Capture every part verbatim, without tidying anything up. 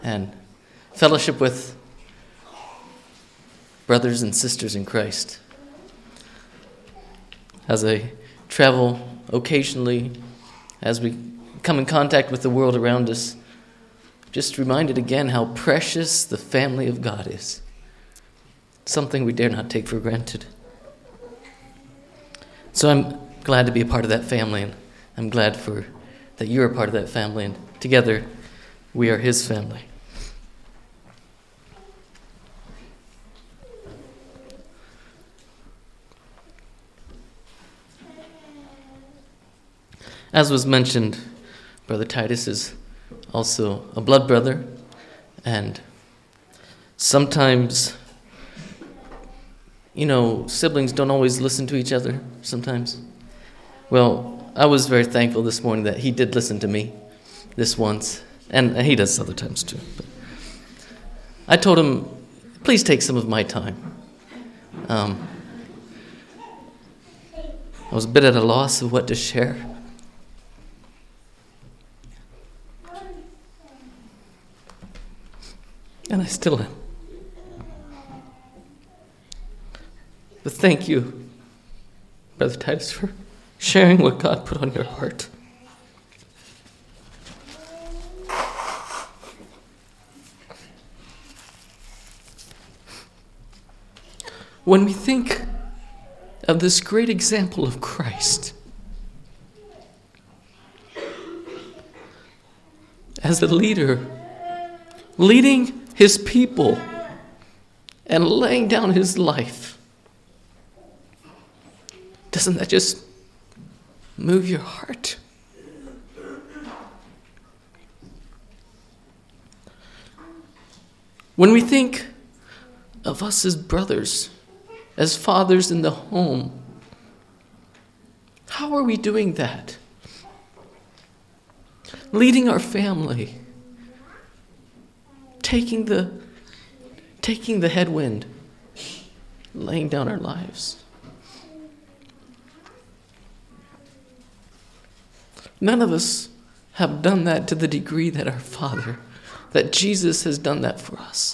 and fellowship with brothers and sisters in Christ. As I travel occasionally, as we come in contact with the world around us, just reminded again how precious the family of God is. Something we dare not take for granted. So I'm glad to be a part of that family, and I'm glad for that you're a part of that family, and together we are His family. As was mentioned, Brother Titus is also a blood brother, and sometimes, you know, siblings don't always listen to each other sometimes. Well, I was very thankful this morning that he did listen to me this once, and he does other times too. But I told him, please take some of my time. Um, I was a bit at a loss of what to share. And I still am. But thank you, Brother Titus, for sharing what God put on your heart. When we think of this great example of Christ as a leader, leading His people and laying down His life, doesn't that just move your heart? When we think of us as brothers, as fathers in the home, how are we doing that? Leading our family, taking the taking the headwind, laying down our lives. None of us have done that to the degree that our Father, that Jesus has done that for us.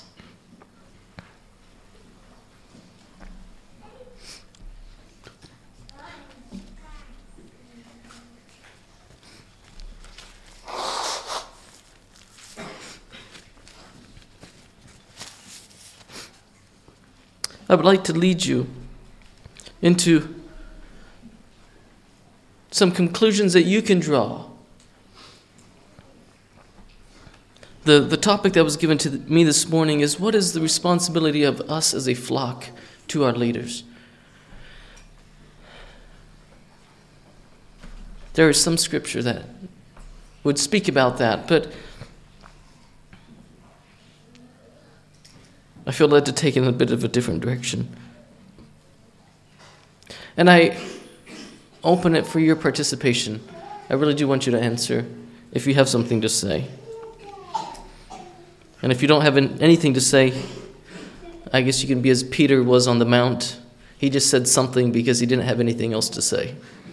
I would like to lead you into some conclusions that you can draw. The, the topic that was given to me this morning is, what is the responsibility of us as a flock to our leaders? There is some scripture that would speak about that, but I feel led to take it in a bit of a different direction. And I open it for your participation. I really do want you to answer if you have something to say. And if you don't have anything to say, I guess you can be as Peter was on the mount. He just said something because he didn't have anything else to say.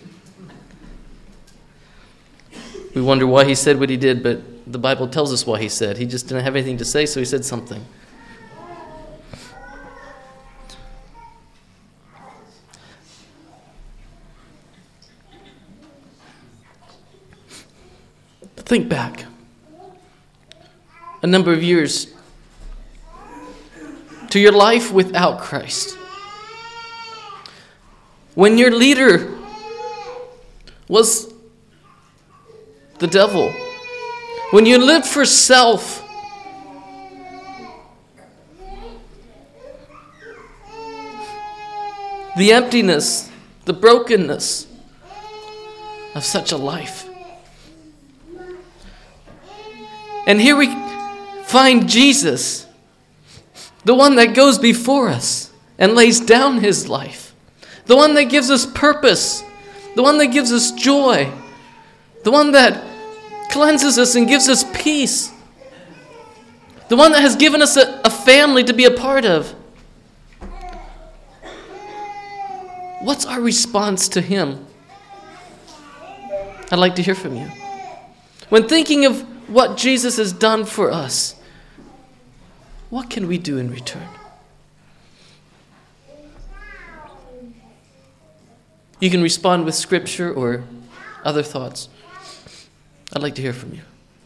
We wonder why he said what he did, but the Bible tells us why he said. He just didn't have anything to say, so he said something. Think back a number of years to your life without Christ. When your leader was the devil. When you lived for self. The emptiness, the brokenness of such a life. And here we find Jesus, the one that goes before us and lays down His life, the one that gives us purpose, the one that gives us joy, the one that cleanses us and gives us peace, the one that has given us a, a family to be a part of. What's our response to Him? I'd like to hear from you. When thinking of what Jesus has done for us, what can we do in return? You can respond with scripture or other thoughts. I'd like to hear from you.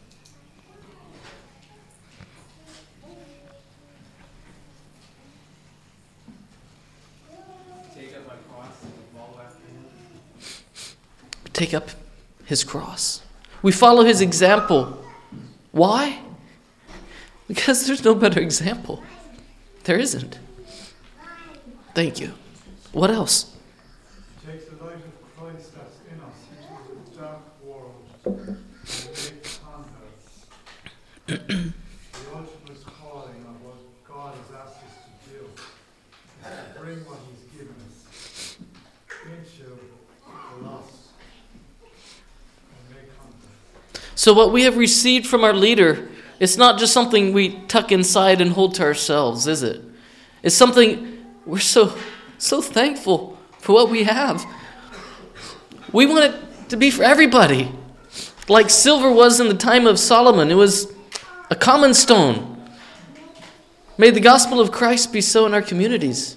Take up my cross and follow after him. Take up his cross. We follow his example. Why? Because there's no better example. There isn't. Thank you. What else? Take the light of Christ that's in us into the dark world and make converts. The ultimate calling of what God has asked us to do is to bring what he's given us into the lost and make converts. So what we have received from our leader, it's not just something we tuck inside and hold to ourselves, is it? It's something we're so so thankful for what we have. We want it to be for everybody. Like silver was in the time of Solomon. It was a common stone. May the gospel of Christ be so in our communities.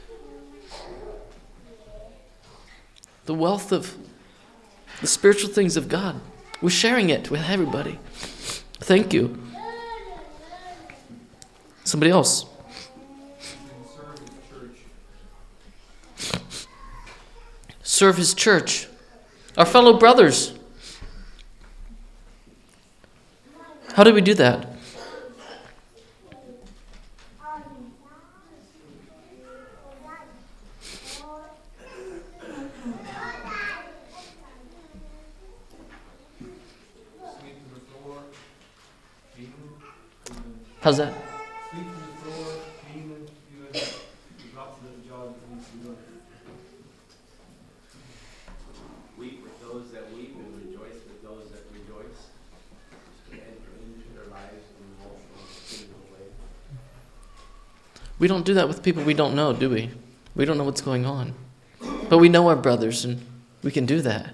The wealth of the spiritual things of God. We're sharing it with everybody. Thank you. Somebody else. Serve his church. Our fellow brothers. How do we do that? How's that? Sweep the floor, clean it, do it. There's lots of little jobs that needs to be done. Weep with those that weep and rejoice with those that rejoice. To enter into their lives in a more single way. We don't do that with people we don't know, do we? We don't know what's going on. But we know our brothers, and we can do that.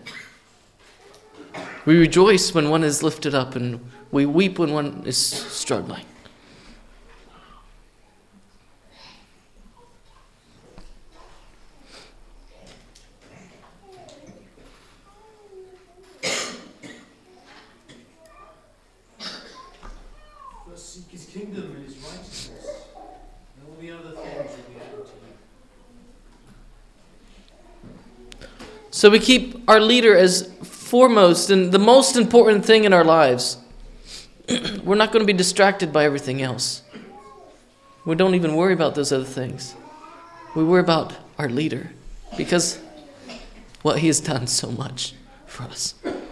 We rejoice when one is lifted up, and we weep when one is struggling. Seek his kingdom and his righteousness, and all the other things will be added to you. So we keep our leader as foremost and the most important thing in our lives. We're not going to be distracted by everything else. We don't even worry about those other things. We worry about our leader because what he has done so much for us.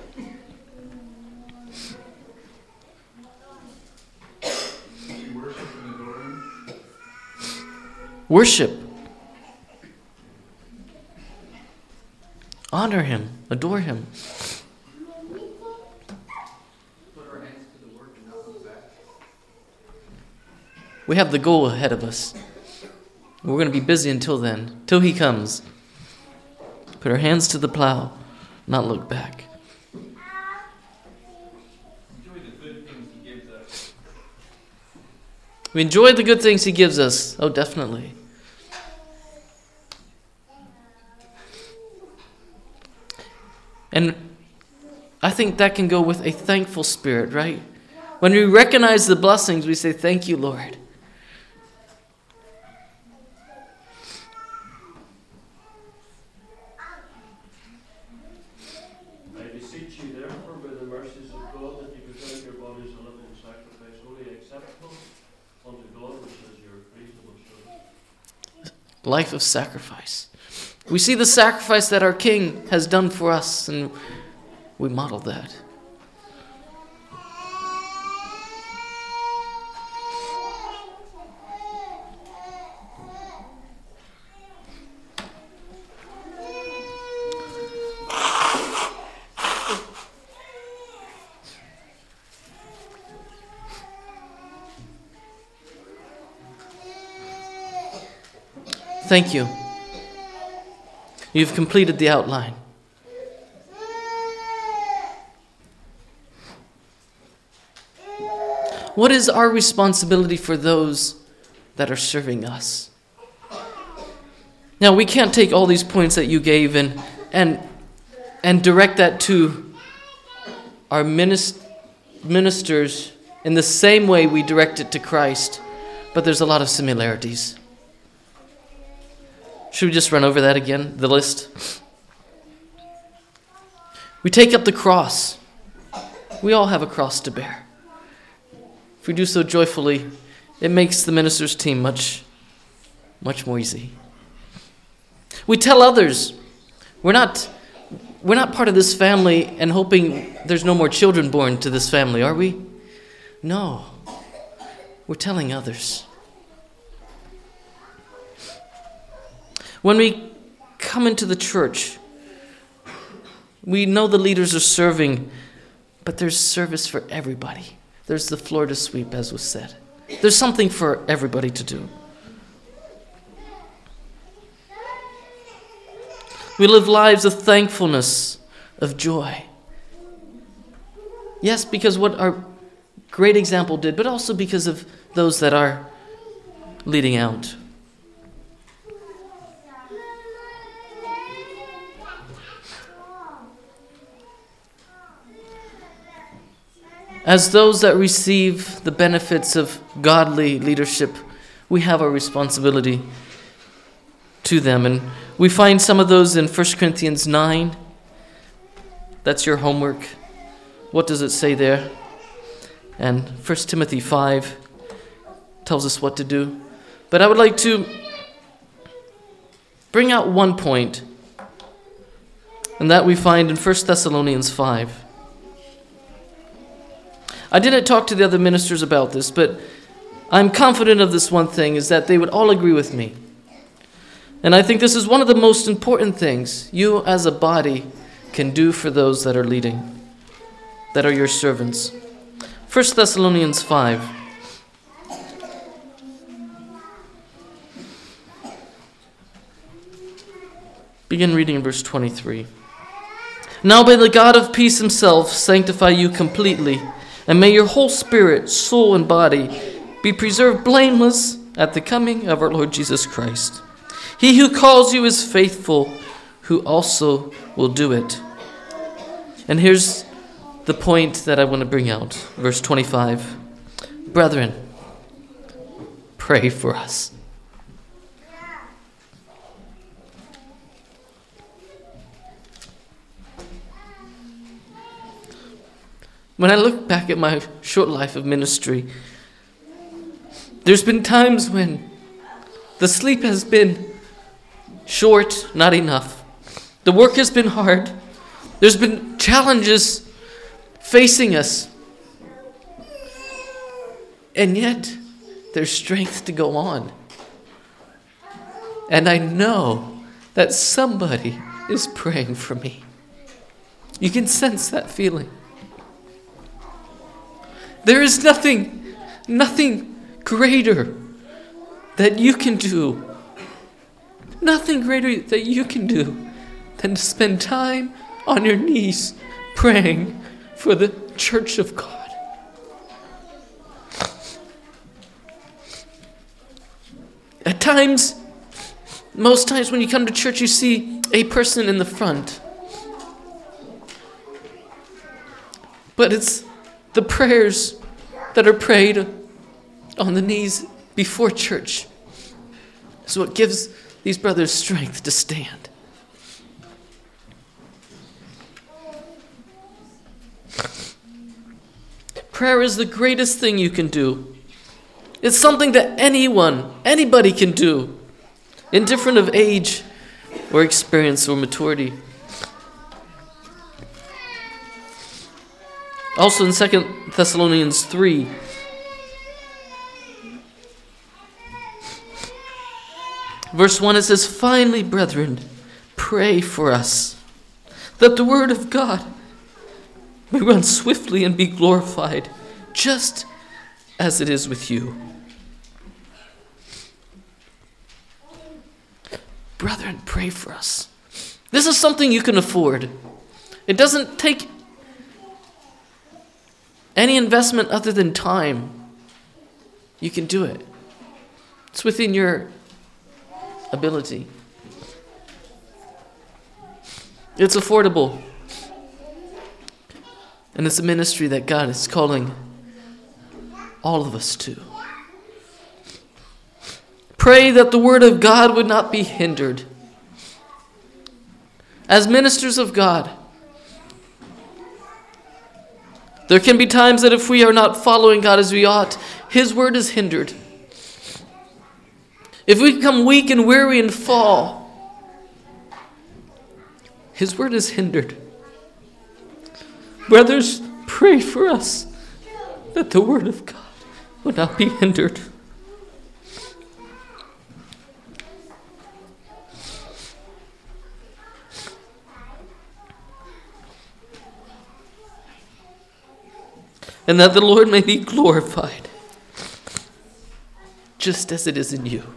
Worship. Honor him. Adore him. Put our hands to the work and not look back. We have the goal ahead of us. We're going to be busy until then, till he comes. Put our hands to the plow, not look back. Enjoy the good things he gives us. We enjoy the good things he gives us. Oh, definitely. And I think that can go with a thankful spirit, right? When we recognize the blessings, we say, thank you, Lord. I beseech you, therefore, by the mercies of God, that you present your bodies a living sacrifice, wholly acceptable unto God, which is your reasonable service. Life of sacrifice. We see the sacrifice that our King has done for us, and we model that. Thank you. You've completed the outline. What is our responsibility for those that are serving us? Now, we can't take all these points that you gave and and and direct that to our minis- ministers in the same way we direct it to Christ, but there's a lot of similarities. Should we just run over that again, the list? We take up the cross. We all have a cross to bear. If we do so joyfully, it makes the minister's team much, much more easy. We tell others. We're not, we're not part of this family and hoping there's no more children born to this family, are we? No. We're telling others. When we come into the church, we know the leaders are serving, but there's service for everybody. There's the floor to sweep, as was said. There's something for everybody to do. We live lives of thankfulness, of joy. Yes, because what our great example did, but also because of those that are leading out. As those that receive the benefits of godly leadership, we have a responsibility to them. And we find some of those in First Corinthians nine. That's your homework. What does it say there? And First Timothy five tells us what to do. But I would like to bring out one point, and that we find in First Thessalonians five. I didn't talk to the other ministers about this, but I'm confident of this one thing, is that they would all agree with me. And I think this is one of the most important things you as a body can do for those that are leading, that are your servants. First Thessalonians five. Begin reading in verse twenty-three. Now may the God of peace himself sanctify you completely, and may your whole spirit, soul, and body be preserved blameless at the coming of our Lord Jesus Christ. He who calls you is faithful, who also will do it. And here's the point that I want to bring out. Verse twenty-five. Brethren, pray for us. When I look back at my short life of ministry, there's been times when the sleep has been short, not enough. The work has been hard. There's been challenges facing us. And yet, there's strength to go on. And I know that somebody is praying for me. You can sense that feeling. There is nothing, nothing greater that you can do. Nothing greater that you can do than to spend time on your knees praying for the church of God. At times, most times when you come to church, you see a person in the front. But it's the prayers that are prayed on the knees before church is what gives these brothers strength to stand. Prayer is the greatest thing you can do. It's something that anyone, anybody can do, indifferent of age or experience or maturity. Also in Second Thessalonians three, verse one, it says, finally, brethren, pray for us, that the word of God may run swiftly and be glorified, just as it is with you. Brethren, pray for us. This is something you can afford. It doesn't take any investment other than time. You can do it. It's within your ability. It's affordable. And it's a ministry that God is calling all of us to. Pray that the word of God would not be hindered. As ministers of God, there can be times that if we are not following God as we ought, His word is hindered. If we become weak and weary and fall, His word is hindered. Brothers, pray for us that the word of God would not be hindered. And that the Lord may be glorified, just as it is in you.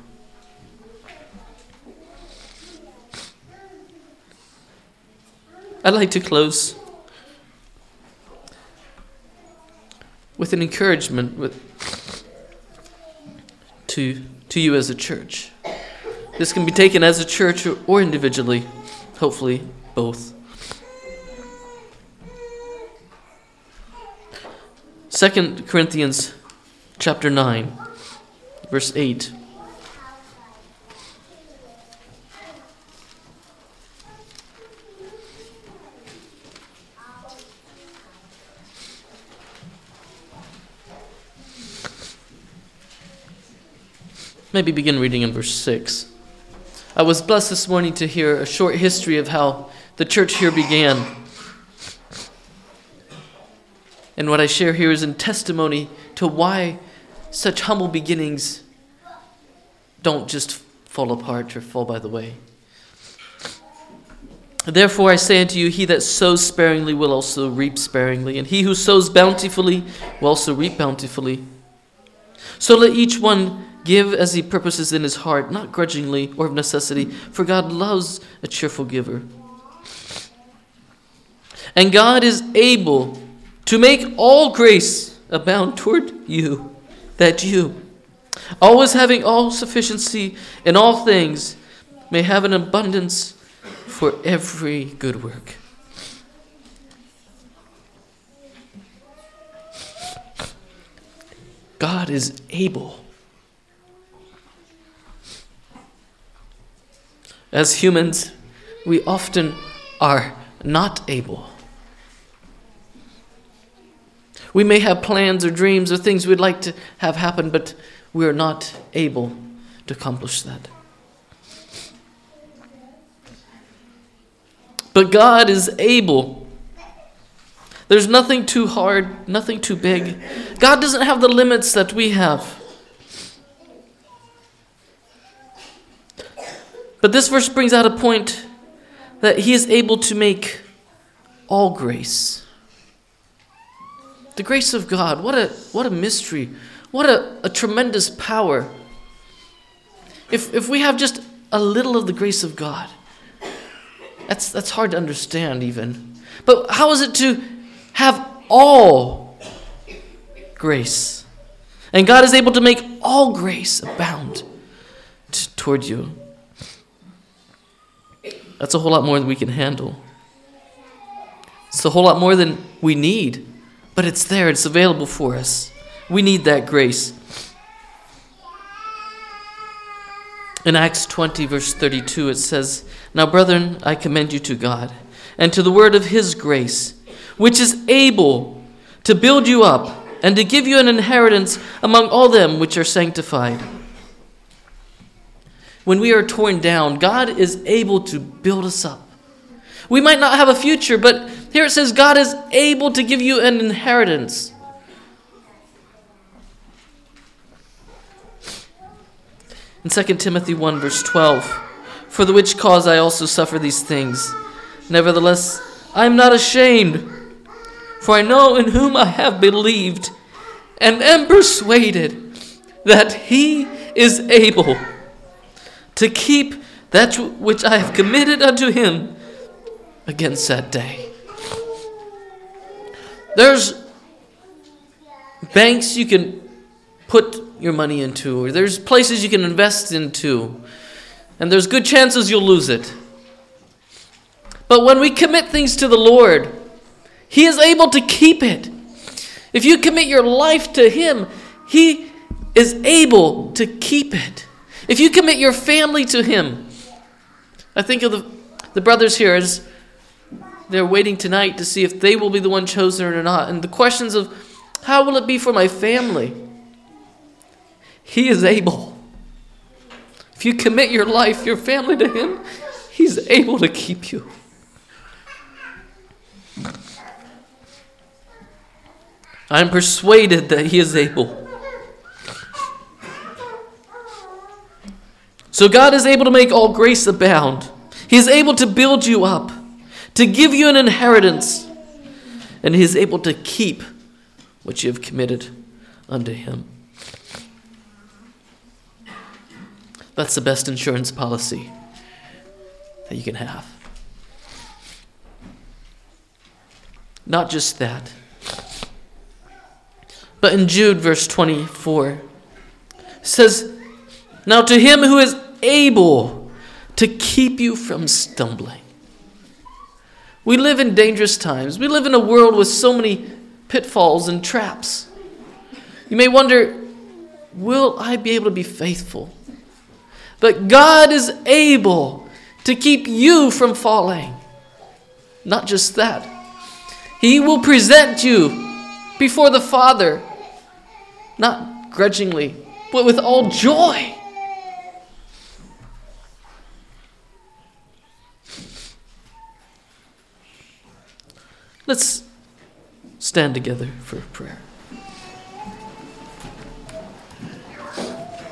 I'd like to close with an encouragement with, to, to you as a church. This can be taken as a church or, or individually, hopefully both. Second Corinthians chapter nine, verse eight. Maybe begin reading in verse six. I was blessed this morning to hear a short history of how the church here began. And what I share here is in testimony to why such humble beginnings don't just fall apart or fall by the way. Therefore I say unto you, he that sows sparingly will also reap sparingly, and he who sows bountifully will also reap bountifully. So let each one give as he purposes in his heart, not grudgingly or of necessity, for God loves a cheerful giver. And God is able to make all grace abound toward you, that you, always having all sufficiency in all things, may have an abundance for every good work. God is able. As humans, we often are not able. We may have plans or dreams or things we'd like to have happen, but we are not able to accomplish that. But God is able. There's nothing too hard, nothing too big. God doesn't have the limits that we have. But this verse brings out a point that He is able to make all grace. The grace of God, what a what a mystery, what a, a tremendous power. If if we have just a little of the grace of God, that's that's hard to understand even. But how is it to have all grace? And God is able to make all grace abound t- toward you. That's a whole lot more than we can handle. It's a whole lot more than we need. But it's there, it's available for us. We need that grace. In Acts twenty, verse thirty-two, it says, Now, brethren, I commend you to God, and to the word of His grace, which is able to build you up, and to give you an inheritance among all them which are sanctified. When we are torn down, God is able to build us up. We might not have a future, but here it says God is able to give you an inheritance. In Second Timothy one, verse twelve, For the which cause I also suffer these things. Nevertheless, I am not ashamed, for I know in whom I have believed, and am persuaded that He is able to keep that which I have committed unto Him against that day. There's banks you can put your money into, or there's places you can invest into, and there's good chances you'll lose it. But when we commit things to the Lord, He is able to keep it. If you commit your life to Him, He is able to keep it. If you commit your family to Him, I think of the, the brothers here as they're waiting tonight to see if they will be the one chosen or not. And the questions of, how will it be for my family? He is able. If you commit your life, your family to Him, He's able to keep you. I'm persuaded that He is able. So God is able to make all grace abound. He is able to build you up, to give you an inheritance, and He is able to keep what you have committed unto Him. That's the best insurance policy that you can have. Not just that, but in Jude verse twenty-four, it says, now to Him who is able to keep you from stumbling. We live in dangerous times. We live in a world with so many pitfalls and traps. You may wonder, will I be able to be faithful? But God is able to keep you from falling. Not just that. He will present you before the Father, not grudgingly, but with all joy. Let's stand together for prayer.